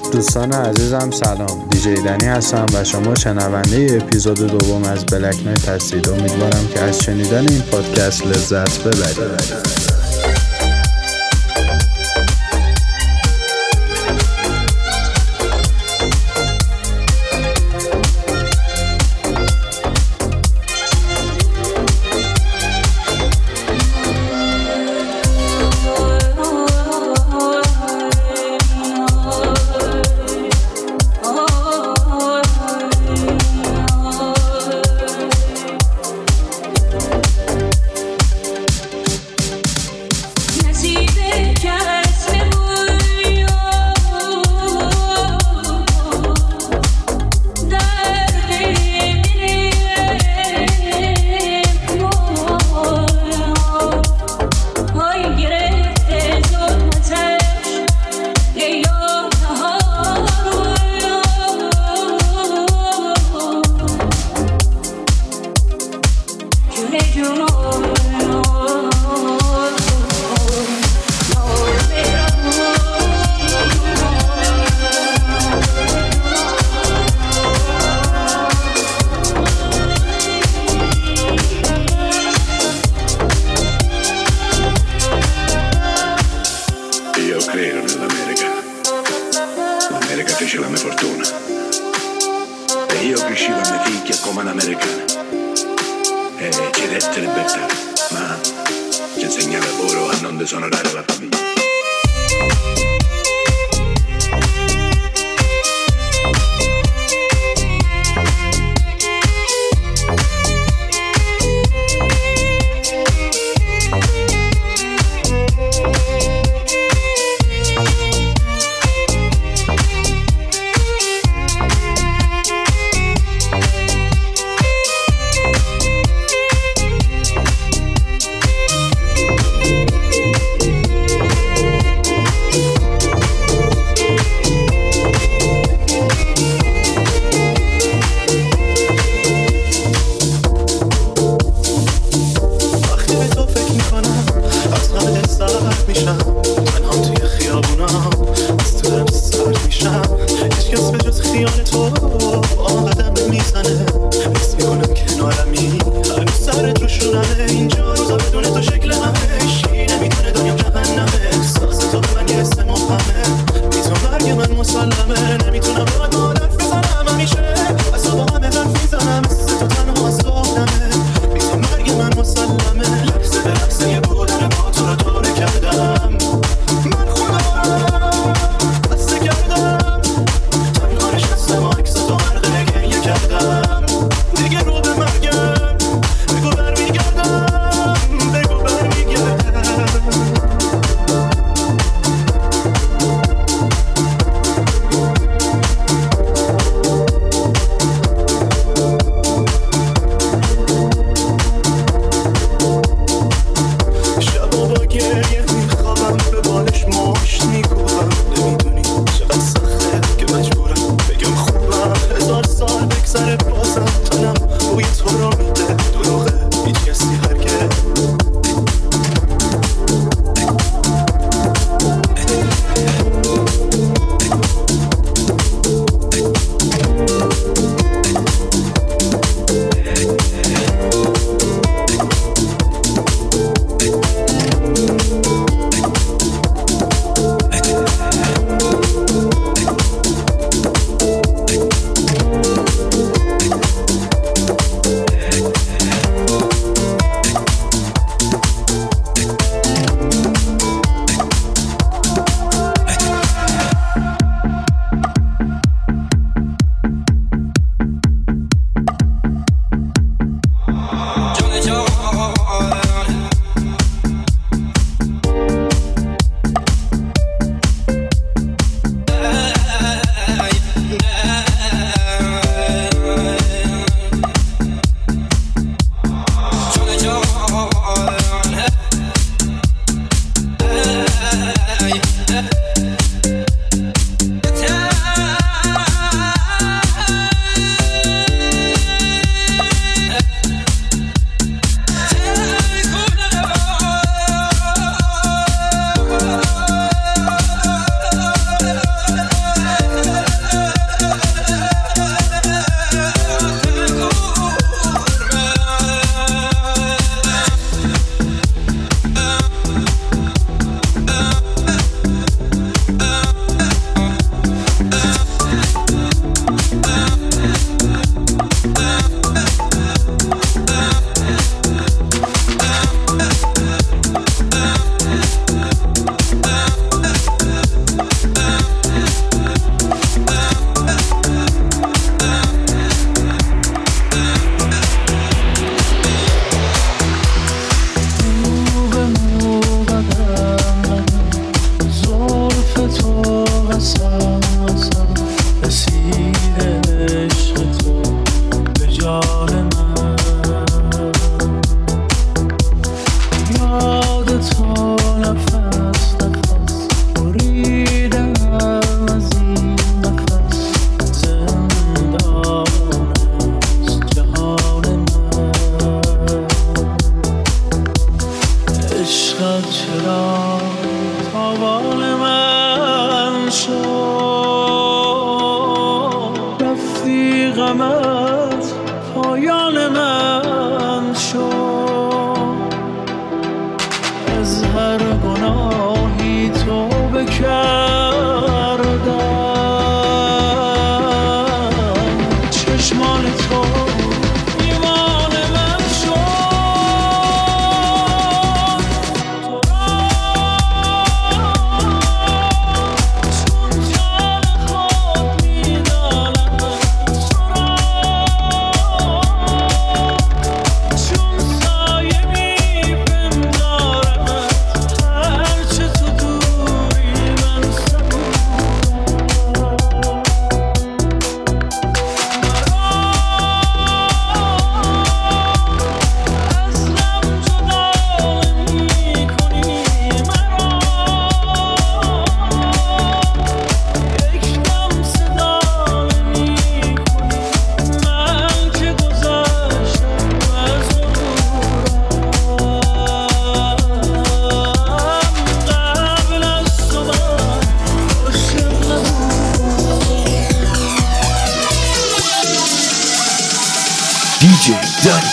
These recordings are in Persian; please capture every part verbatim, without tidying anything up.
دوستان عزیزم سلام، دیجی دنی هستم و شما شنونده اپیزود دوم از بلک نایت هستید. امیدوارم که از شنیدن این پادکست لذت ببرید. Bego عشقت چرا تاوان من شد، رفتی غمت پایان من شد. از هر گناهی توبه کردم، چشمان تو ایمان من شد. تو را چون جان خود می‌دانم، تو را چون سایه می‌پندارم، هرچه تو دوری من صبورم. از غم جدا نمی‌کنی مرا، یک دم صدا نمی‌کنی. من که گذشتم از غرورم، قبل از تو من عاشق نبودم. دی جی دنی.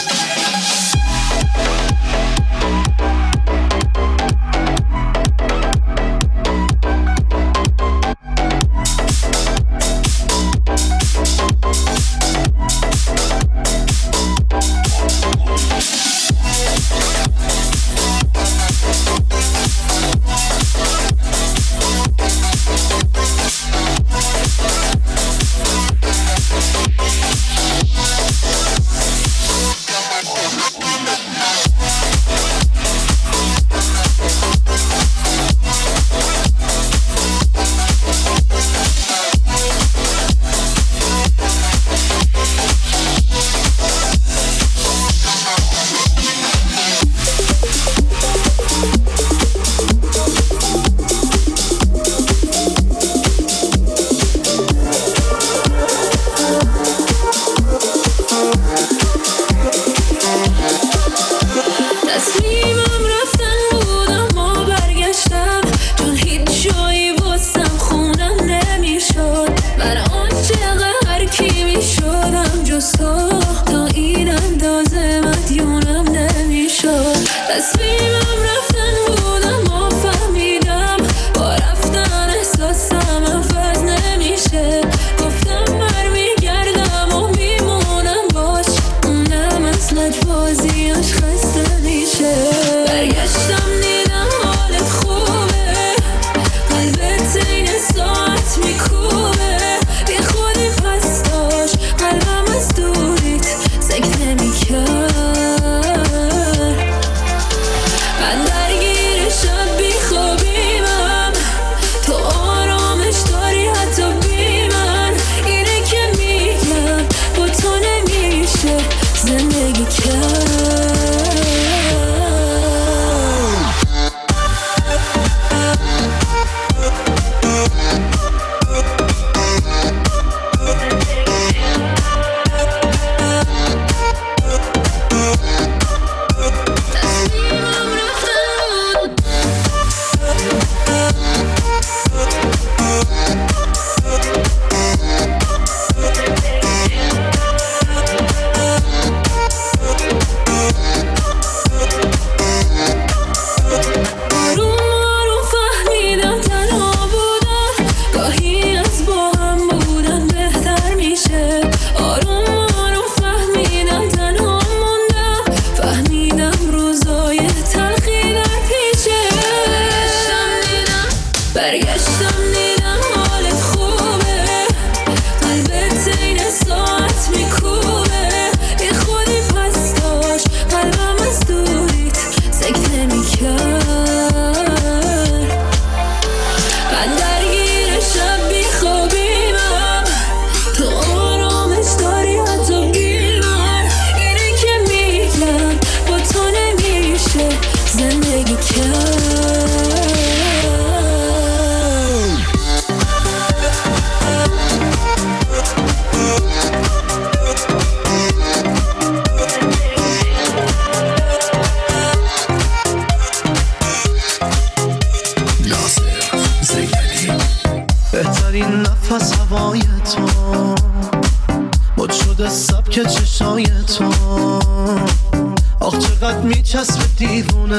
فقط میچسب دیوونه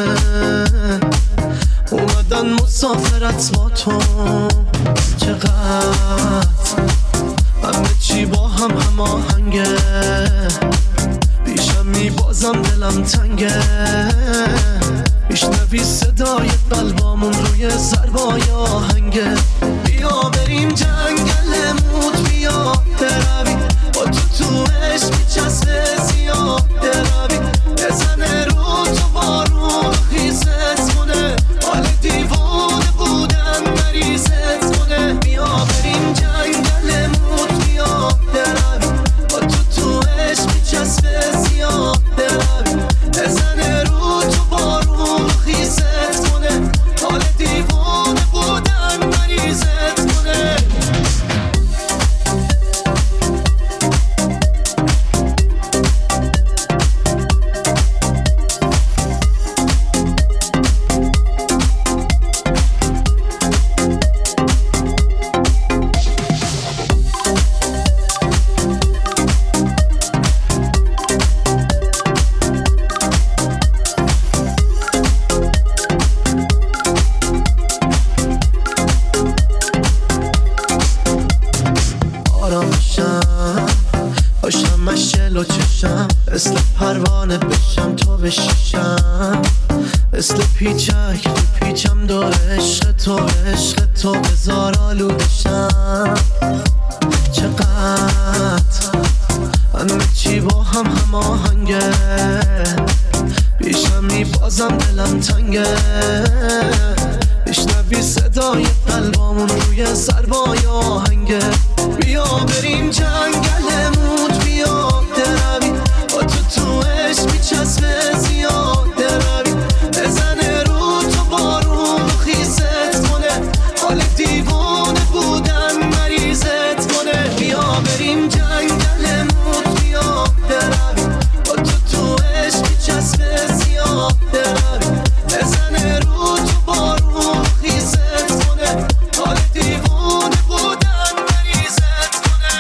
اومدن مسافرت با تو. چقدر همه چی با هم هماهنگه، پیشم میبازم دلم تنگه، میشنوی صدای قلبامون روی ضربای آهنگه. بیا بریم جنگلمون، بیا بروی با تو تو عشق میچسبه زیاده روی، بزنه رو تو بارون خیزت کنه، حال دیوانه بودن مریضت کنه. بیا بریم جنگلمون، بیا بروی با تو تو عشق میچسبه زیاده روی، بزنه رو تو بارون خیزت کنه، حال دیوانه بودن مریضت کنه. باشم مشل و چشم، مثل پروانه بشم تو بشیشم، مثل پیچک پیچم دو عشق تو، عشق تو بزار آلودشم. چقدر همه چی با هم هماهنگه، پیشم میبازم دلم تنگه، میشنوی صدای قلبامون روی ضربای آهنگه. بیا بریم جنگلمون، بیا بروی با تو تو عشق میچسبه زیاده روی، بزنه رو تو بارون خیزت کنه، حال دیوانه بودن مریضت کنه. بیا بریم جنگلمون، بیا بروی با تو تو عشق میچسبه زیاده روی، بزنه رو تو بارون خیزت کنه، حال دیوانه بودن مریضت کنه.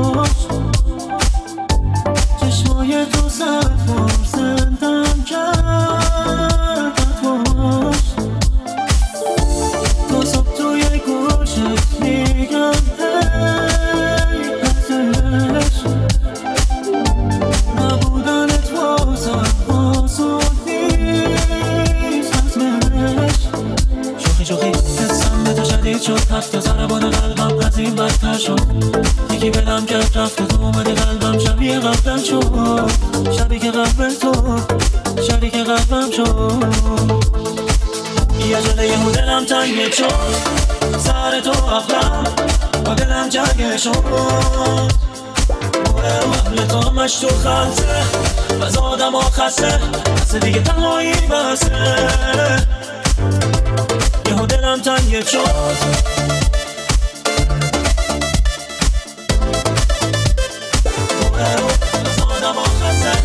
چشمای تو زد بار زندم کرد بیشوخی حسم به تو شدید شد حتی ضربان قلبم از این بدتر شد یکی بلم کرد رفت و تو اومدی قلبم شبیه قبلم شد شبیه که قبل تو شبیه که قبلم شد یه جله یه دلم تنگه شد سر تو اقلم با دلم جنگه شد موره رو قبل تو همش تو خلطه بز آدم ها خسته بسه دیگه تنهایی بسه یه دلم تنگه شد موره رو بز آدم ها خسته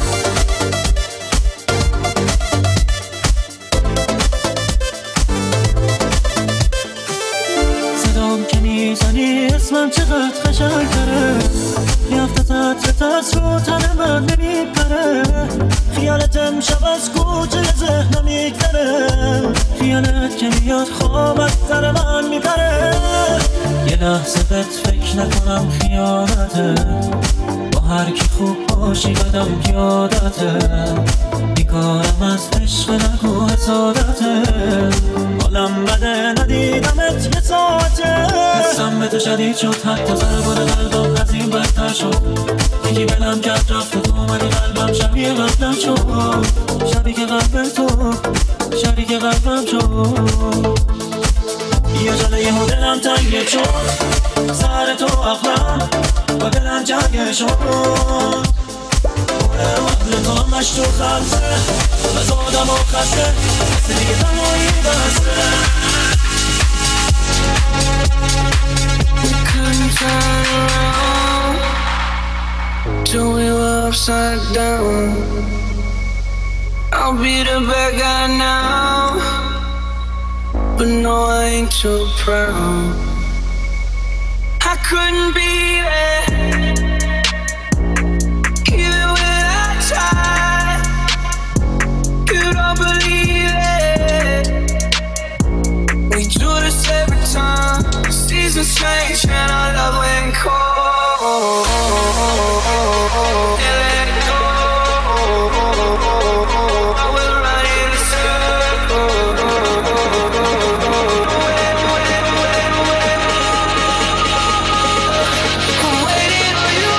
میزنی اسمم چقدر قشنگ تره میافته تطر ترس رو تن من نمیپره خیالت امشب از کوچه ذهنم میگذره خیالت که میاد خواب از سر من میپره یه لحظه بهت فکر نکنم خیالته با هر کی خوب باشی بدم یادته بیکارم از عشق نگو حسادته حالم بده ندیدمت یه ساعته حسم به تو شدید شد حتی ضربان قلبم از این بدتر شد یکی بلم کرد رفت و تو اومدی قلبم شبیه قبلم شد شبیه که قبل تو شبیه که قبلم شد یه جله یه دلم تنگه شد سر تو اقلم با دلم جنگه شد قبل تو همش تو خلصه بز آدم ها خسته بسه دیگه تنهایی بسته We couldn't turn around till we were upside down. I'll be the bad guy now, but no, I ain't too proud. I couldn't be there, even when I tried. You don't believe it. We do this every time. Seasons change and our love went cold. Yeah, let it go. I will run in a circle. I'm waiting on you.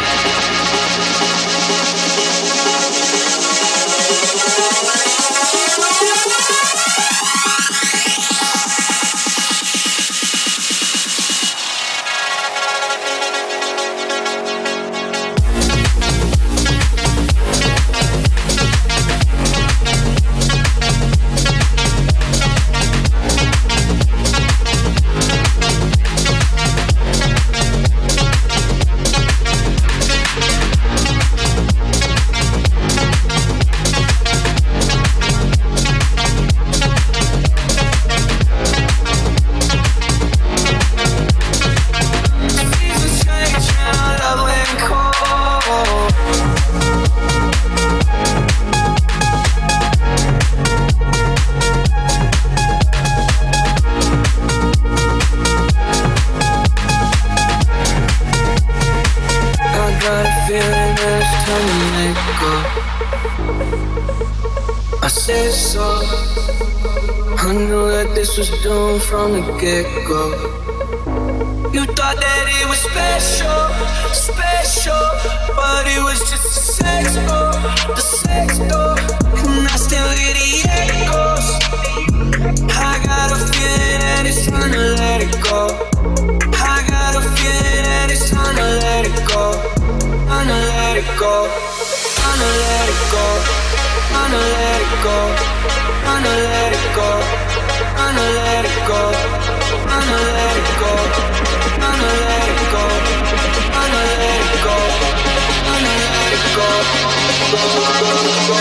Was doomed from the get-go. You thought that it was special, special, but it was just a sex door, the sex door, and I still hear the echoes. I got a feeling that it's time to let it go. I got a feeling that it's time to let it go. Time to let it go. Time to let it go. Time to let it go. Time to let it go. I'ma let it go, I'ma let it go, I'ma let it go, I'ma let it go, I'ma let it go, go, go, go,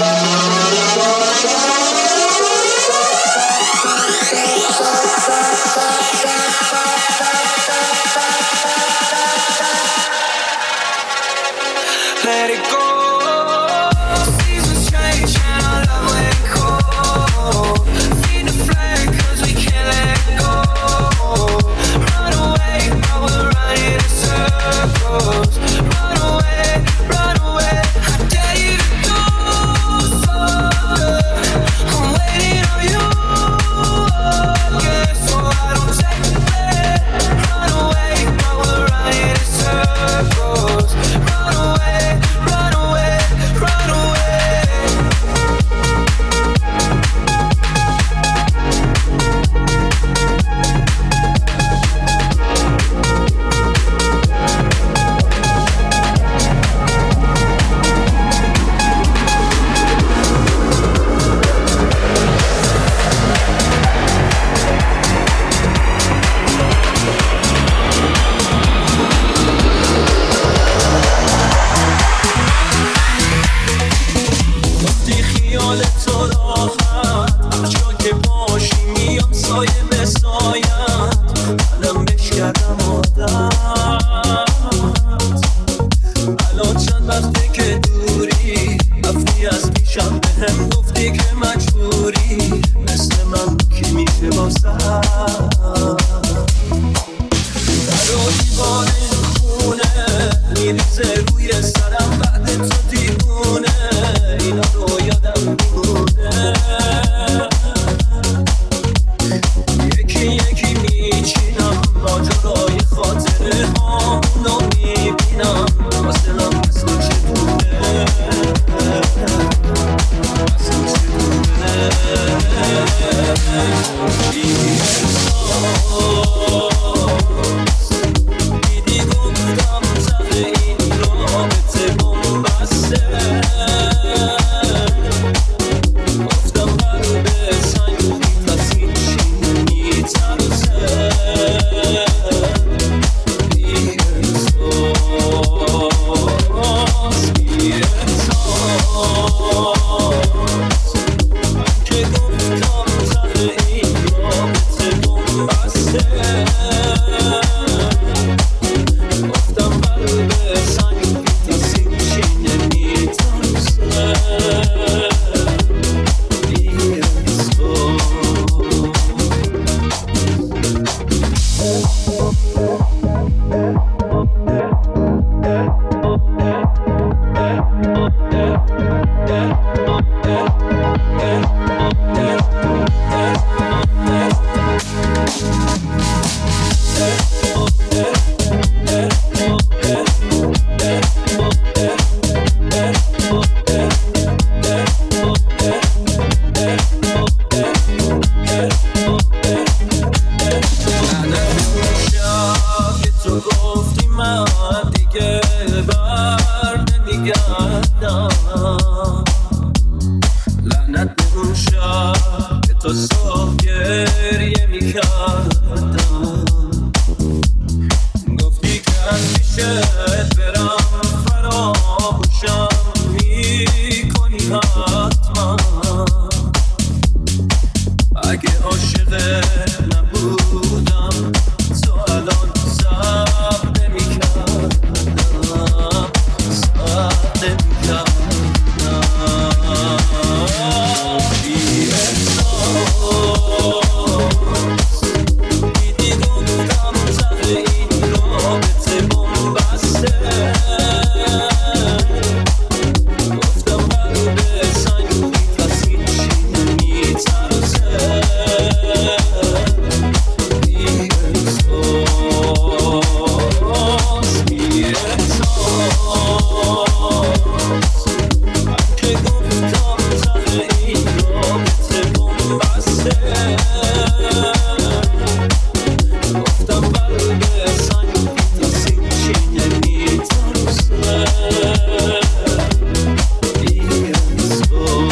let it go. Seasons change and our love went cold. Feed the flame 'cause we can't let go. Run away, but we're running in circles. Run away, run away. I dare you to do سایه به سایت منم بش کردم عادت. الان چند وقته که دوری رفتی از پیشم بهم گفتی که مجبوری مثل من که میشه واسه در و دیوار این خونه میریزه روی سرم بعد تو دیوونه اینا رو یادم میمونه یکی یکی میچینم ماجرای خاطره هامونو میبینم واسه نم مثل چطوره مثل چطوره بی احساس دیدی گفتم زده این رابطه بومبسته گفتم قلب سنگی پس این چی میترسه بی احساس بی احساس من که گفتم زده این رابطه بومبسته گفتم قلب سنگی پس این چی نمیترسه بی احساس شب که تو گفتی من دیگه بر نمیگردم لعنت به اون شب که تو صاف گریه میکردم گفتی که از پیشت برم فراموشم میکنی حتما اگه عاشقت نبودم تو الان صبر نمی‌کردم صبر نمی‌کردم بی احساس دیدی گفتم زده این رابطه بومبسته گفتم قلب سنگی پس این چی نمی‌ترسه بی احساس بی احساس من که گفتم زده این رابطه بومبسته گفتم قلب سنگی پس این چی نمی‌ترسه بی احساس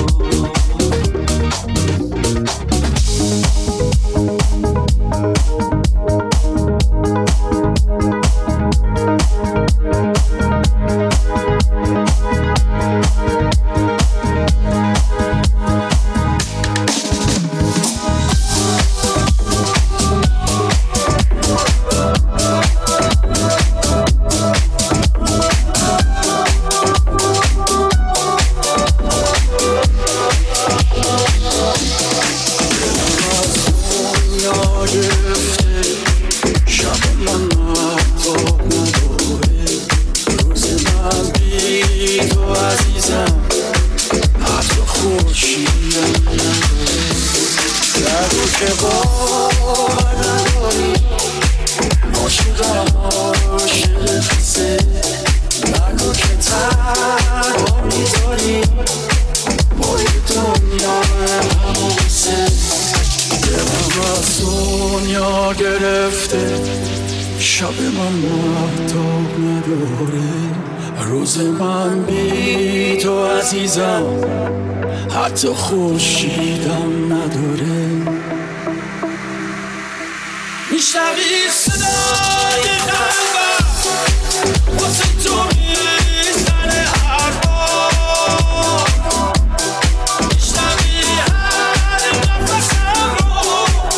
گرفته شب من مهتاب نداره روز من بی تو عزیزم حتی خورشیدم نداره میشنوی صدای قلبم واسه تو میزنه حرفا میشنوی هر نفسم رو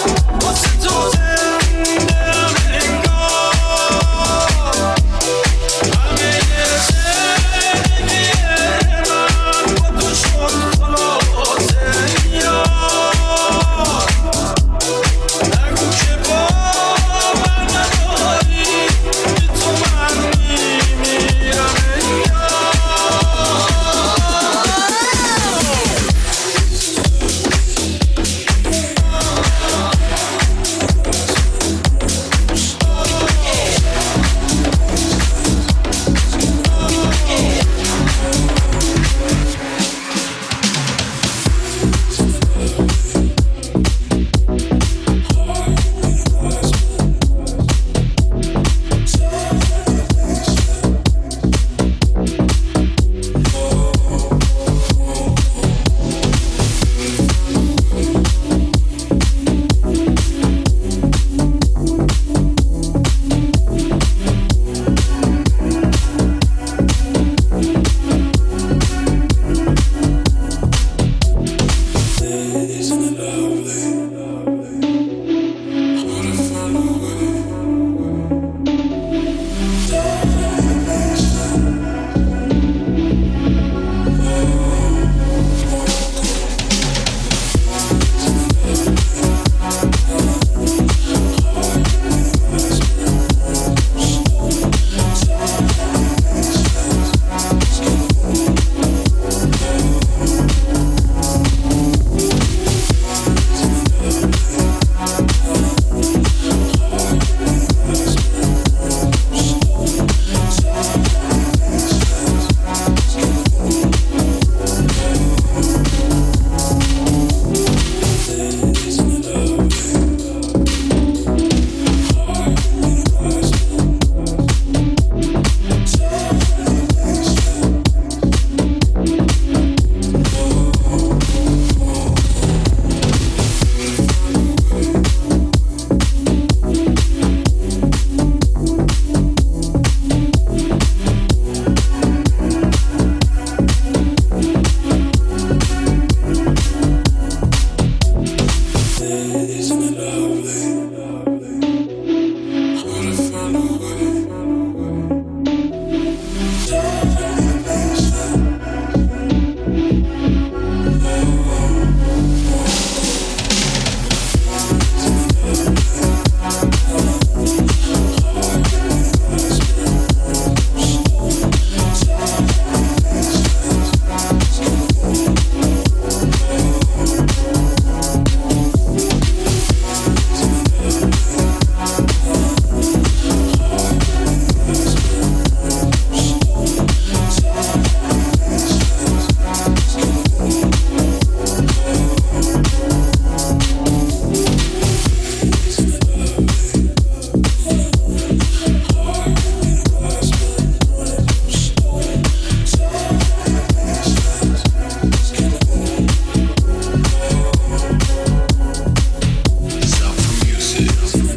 Music.